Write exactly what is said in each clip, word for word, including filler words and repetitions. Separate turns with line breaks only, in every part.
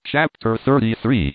Chapter thirty-three.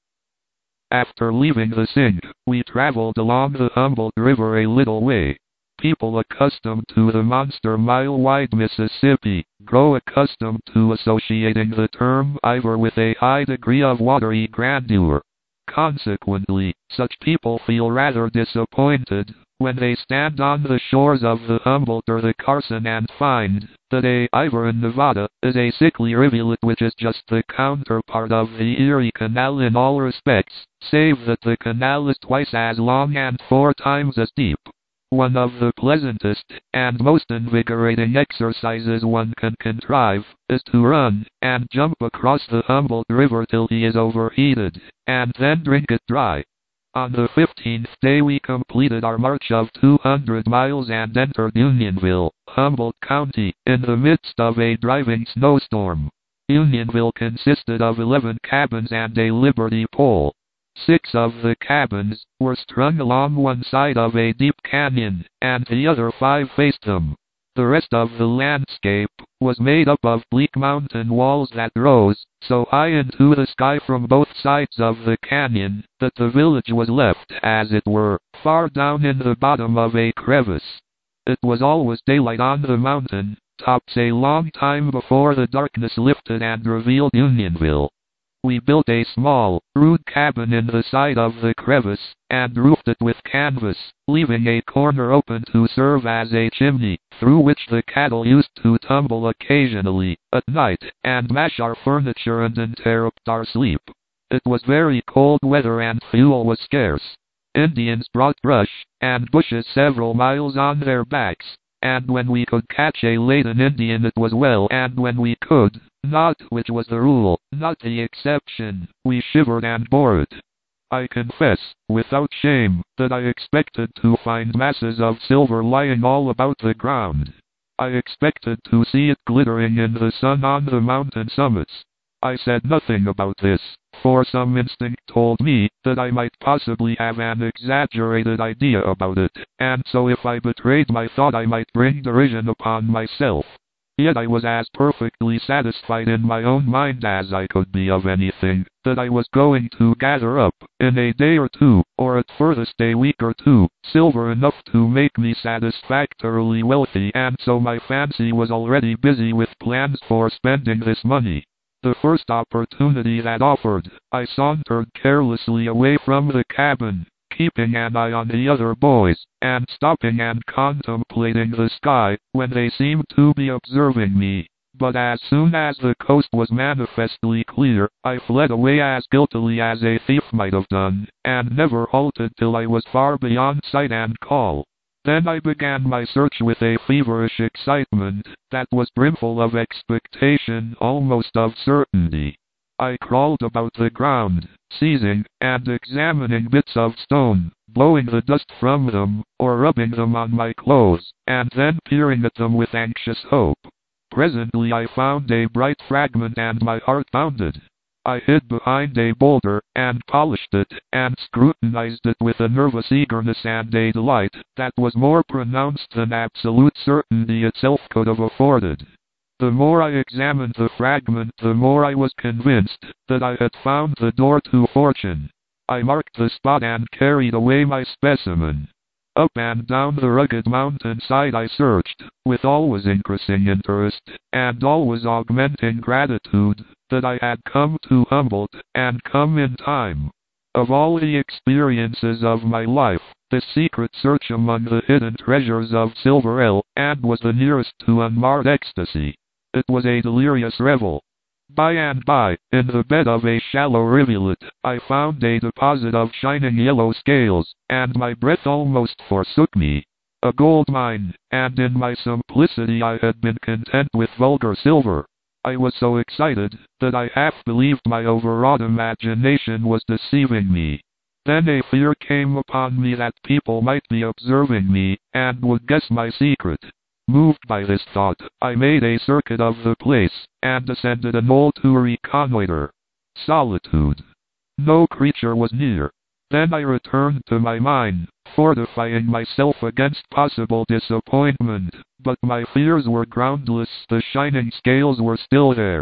After leaving the Singh, we traveled along the Humboldt River a little way. People accustomed to the monster mile-wide Mississippi grow accustomed to associating the term Iver with a high degree of watery grandeur. Consequently, such people feel rather disappointed when they stand on the shores of the Humboldt or the Carson and find that a Iver in Nevada is a sickly rivulet which is just the counterpart of the Erie Canal in all respects, save that the canal is twice as long and four times as deep. One of the pleasantest and most invigorating exercises one can contrive is to run and jump across the Humboldt River till he is overheated, and then drink it dry. On the fifteenth day we completed our march of two hundred miles and entered Unionville, Humboldt County, in the midst of a driving snowstorm. Unionville consisted of eleven cabins and a liberty pole. Six of the cabins were strung along one side of a deep canyon, and the other five faced them. The rest of the landscape was made up of bleak mountain walls that rose so high into the sky from both sides of the canyon that the village was left, as it were, far down in the bottom of a crevice. It was always daylight on the mountain tops a long time before the darkness lifted and revealed Unionville. We built a small, rude cabin in the side of the crevice, and roofed it with canvas, leaving a corner open to serve as a chimney, through which the cattle used to tumble occasionally, at night, and mash our furniture and interrupt our sleep. It was very cold weather and fuel was scarce. Indians brought brush and bushes several miles on their backs, and when we could catch a laden Indian it was well, and when we could not, which was the rule, not the exception, we shivered and bore it. I confess, without shame, that I expected to find masses of silver lying all about the ground. I expected to see it glittering in the sun on the mountain summits. I said nothing about this, for some instinct told me that I might possibly have an exaggerated idea about it, and so if I betrayed my thought I might bring derision upon myself. Yet I was as perfectly satisfied in my own mind as I could be of anything that I was going to gather up, in a day or two, or at furthest a week or two, silver enough to make me satisfactorily wealthy, and so my fancy was already busy with plans for spending this money. The first opportunity that offered, I sauntered carelessly away from the cabin, keeping an eye on the other boys, and stopping and contemplating the sky, when they seemed to be observing me. But as soon as the coast was manifestly clear, I fled away as guiltily as a thief might have done, and never halted till I was far beyond sight and call. Then I began my search with a feverish excitement that was brimful of expectation, almost of certainty. I crawled about the ground, seizing and examining bits of stone, blowing the dust from them, or rubbing them on my clothes, and then peering at them with anxious hope. Presently I found a bright fragment and my heart bounded. I hid behind a boulder, and polished it, and scrutinized it with a nervous eagerness and a delight that was more pronounced than absolute certainty itself could have afforded. The more I examined the fragment, the more I was convinced that I had found the door to fortune. I marked the spot and carried away my specimen. Up and down the rugged mountainside I searched, with always increasing interest, and always augmenting gratitude, that I had come to Humboldt, and come in time. Of all the experiences of my life, this secret search among the hidden treasures of Silver L and was the nearest to unmarred ecstasy. It was a delirious revel. By and by, in the bed of a shallow rivulet, I found a deposit of shining yellow scales, and my breath almost forsook me. A gold mine, and in my simplicity I had been content with vulgar silver. I was so excited that I half believed my overwrought imagination was deceiving me. Then a fear came upon me that people might be observing me, and would guess my secret. Moved by this thought, I made a circuit of the place, and ascended a knoll to reconnoiter. Solitude. No creature was near. Then I returned to my mine, fortifying myself against possible disappointment, but my fears were groundless. The shining scales were still there.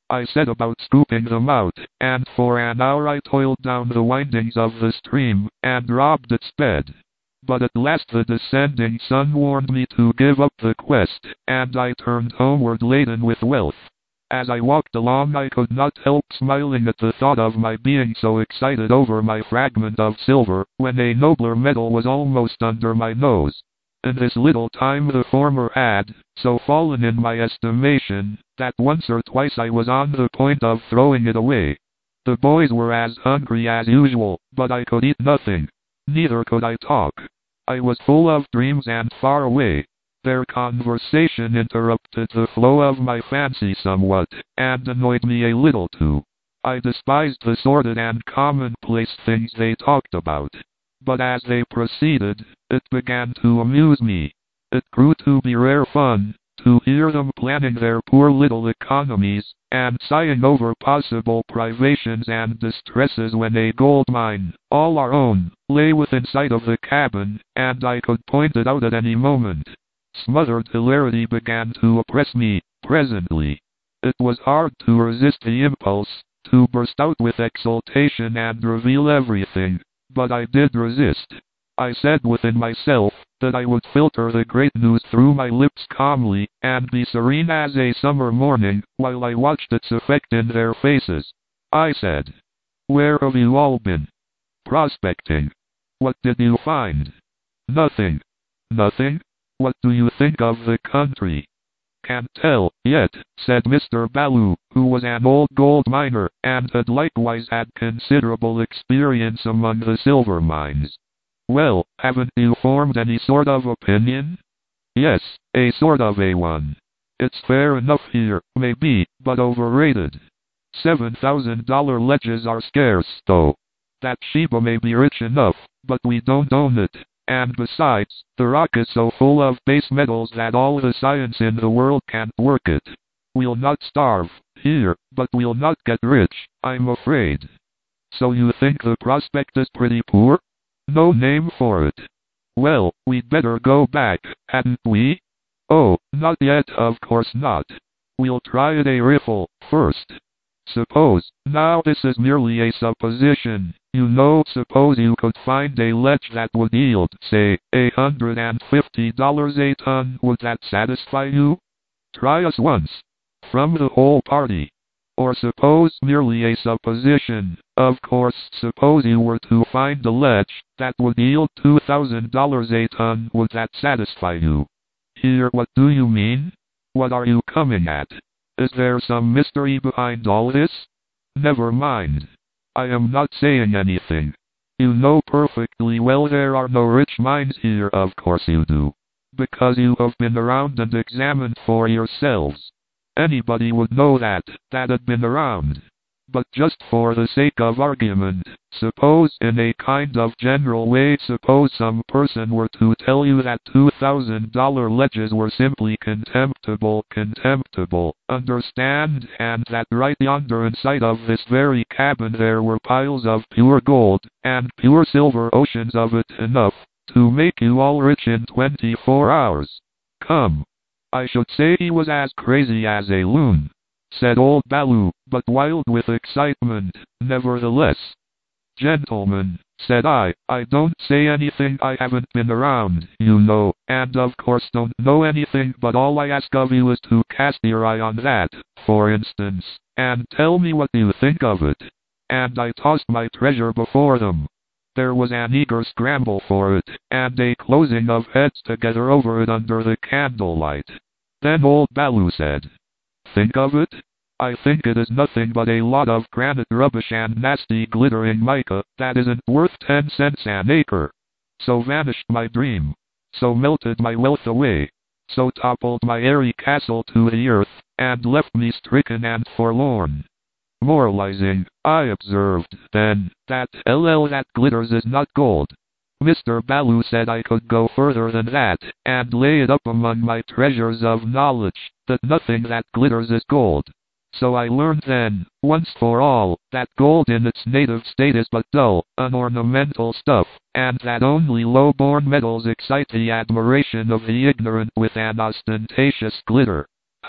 I set about scooping them out, and for an hour I toiled down the windings of the stream, and robbed its bed. But at last the descending sun warned me to give up the quest, and I turned homeward laden with wealth. As I walked along I could not help smiling at the thought of my being so excited over my fragment of silver, when a nobler metal was almost under my nose. In this little time the former had so fallen in my estimation, that once or twice I was on the point of throwing it away. The boys were as hungry as usual, but I could eat nothing. Neither could I talk. I was full of dreams and far away. Their conversation interrupted the flow of my fancy somewhat, and annoyed me a little too. I despised the sordid and commonplace things they talked about. But as they proceeded, it began to amuse me. It grew to be rare fun, to hear them planning their poor little economies, and sighing over possible privations and distresses when a gold mine, all our own, lay within sight of the cabin, and I could point it out at any moment. Smothered hilarity began to oppress me, presently. It was hard to resist the impulse, to burst out with exultation and reveal everything, but I did resist. I said within myself, that I would filter the great news through my lips calmly, and be serene as a summer morning, while I watched its effect in their faces. I said, "Where have you all been?" "Prospecting." "What did you find?" "Nothing." "Nothing? What do you think of the country?" "Can't tell, yet," said Mister Baloo, who was an old gold miner, and had likewise had considerable experience among the silver mines. "Well, haven't you formed any sort of opinion?" "Yes, a sort of a one. It's fair enough here, maybe, but overrated. Seven thousand dollar ledges are scarce, though. That Sheba may be rich enough, but we don't own it. And besides, the rock is so full of base metals that all the science in the world can't work it. We'll not starve here, but we'll not get rich, I'm afraid." "So you think the prospect is pretty poor?" "No name for it." "Well, we'd better go back, hadn't we?" "Oh, not yet, of course not. We'll try it a riffle, first. Suppose, now this is merely a supposition, you know, suppose you could find a ledge that would yield, say, a hundred and fifty dollars a ton, would that satisfy you?" "Try us once." "From the whole party." "Or suppose, merely a supposition, of course, suppose you were to find a ledge that would yield two thousand dollars a ton, would that satisfy you?" "Here, what do you mean? What are you coming at? Is there some mystery behind all this?" "Never mind. I am not saying anything. You know perfectly well there are no rich mines here, of course you do. Because you have been around and examined for yourselves. Anybody would know that, that had been around. But just for the sake of argument, suppose in a kind of general way, suppose some person were to tell you that two thousand dollar ledges were simply contemptible, contemptible, understand, and that right yonder inside of this very cabin there were piles of pure gold, and pure silver, oceans of it enough, to make you all rich in twenty-four hours. Come. I should say he was as crazy as a loon," said old Baloo, but wild with excitement, nevertheless. "Gentlemen," said I, "I don't say anything, I haven't been around, you know, and of course don't know anything, but all I ask of you is to cast your eye on that, for instance, and tell me what you think of it." And I tossed my treasure before them. There was an eager scramble for it, and a closing of heads together over it under the candlelight. Then old Baloo said, "Think of it? I think it is nothing but a lot of granite rubbish and nasty glittering mica, that isn't worth ten cents an acre." So vanished my dream. So melted my wealth away. So toppled my airy castle to the earth, and left me stricken and forlorn. Moralizing, I observed, then, that ll that glitters is not gold. Mister Baloo said I could go further than that, and lay it up among my treasures of knowledge, that nothing that glitters is gold. So I learned then, once for all, that gold in its native state is but dull, unornamental stuff, and that only low-born metals excite the admiration of the ignorant with an ostentatious glitter.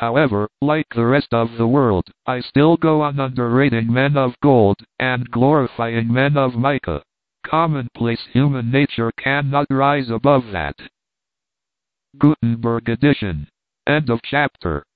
However, like the rest of the world, I still go on underrating men of gold, and glorifying men of mica. Commonplace human nature cannot rise above that. Gutenberg edition. End of chapter.